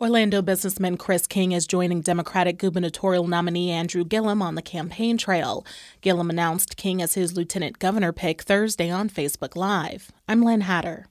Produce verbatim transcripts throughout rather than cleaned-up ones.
Orlando businessman Chris King is joining Democratic gubernatorial nominee Andrew Gillum on the campaign trail. Gillum announced King as his lieutenant governor pick Thursday on Facebook Live. I'm Lynn Hatter.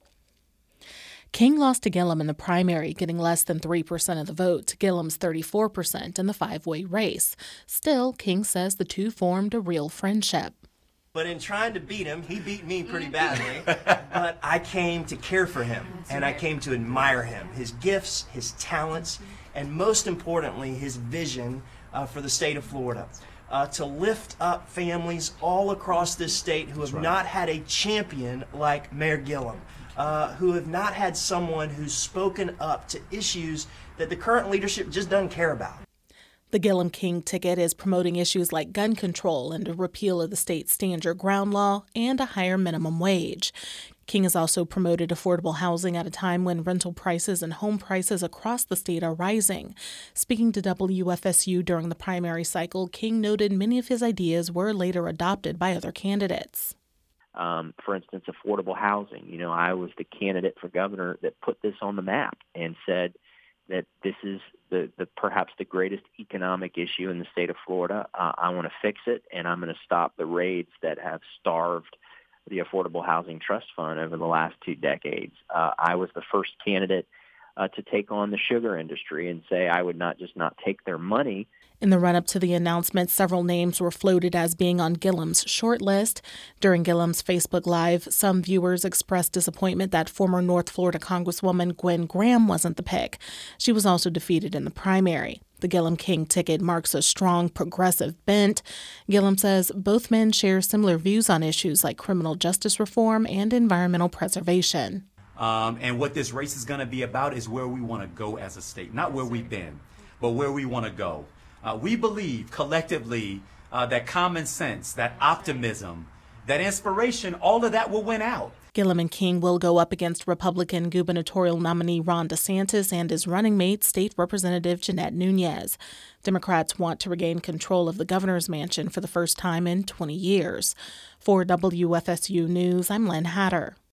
King lost to Gillum in the primary, getting less than three percent of the vote to Gillum's thirty-four percent in the five-way race. Still, King says the two formed a real friendship. But in trying to beat him, he beat me pretty badly. But I came to care for him, and I came to admire him, his gifts, his talents, and most importantly, his vision uh, for the state of Florida. Uh, to lift up families all across this state who have right. not had a champion like Mayor Gillum, uh, who have not had someone who's spoken up to issues that the current leadership just doesn't care about. The Gillum-King ticket is promoting issues like gun control and a repeal of the state's stand your ground law and a higher minimum wage. King has also promoted affordable housing at a time when rental prices and home prices across the state are rising. Speaking to W F S U during the primary cycle, King noted many of his ideas were later adopted by other candidates. Um, for instance, affordable housing. You know, I was the candidate for governor that put this on the map and said that this is the, the perhaps the greatest economic issue in the state of Florida. Uh, I want to fix it, and I'm going to stop the raids that have starved the Affordable Housing Trust Fund over the last two decades. Uh, I was the first candidate uh, to take on the sugar industry and say I would not just not take their money. In the run-up to the announcement, several names were floated as being on Gillum's short list. During Gillum's Facebook Live, some viewers expressed disappointment that former North Florida Congresswoman Gwen Graham wasn't the pick. She was also defeated in the primary. The Gillum-King ticket marks a strong progressive bent. Gillum says both men share similar views on issues like criminal justice reform and environmental preservation. Um, and what this race is going to be about is where we want to go as a state, not where we've been, but where we want to go. Uh, we believe collectively uh, that common sense, that optimism, that inspiration, all of that will win out. Gillum and King will go up against Republican gubernatorial nominee Ron DeSantis and his running mate, State Representative Jeanette Nunez. Democrats want to regain control of the governor's mansion for the first time in twenty years. For W F S U News, I'm Lynn Hatter.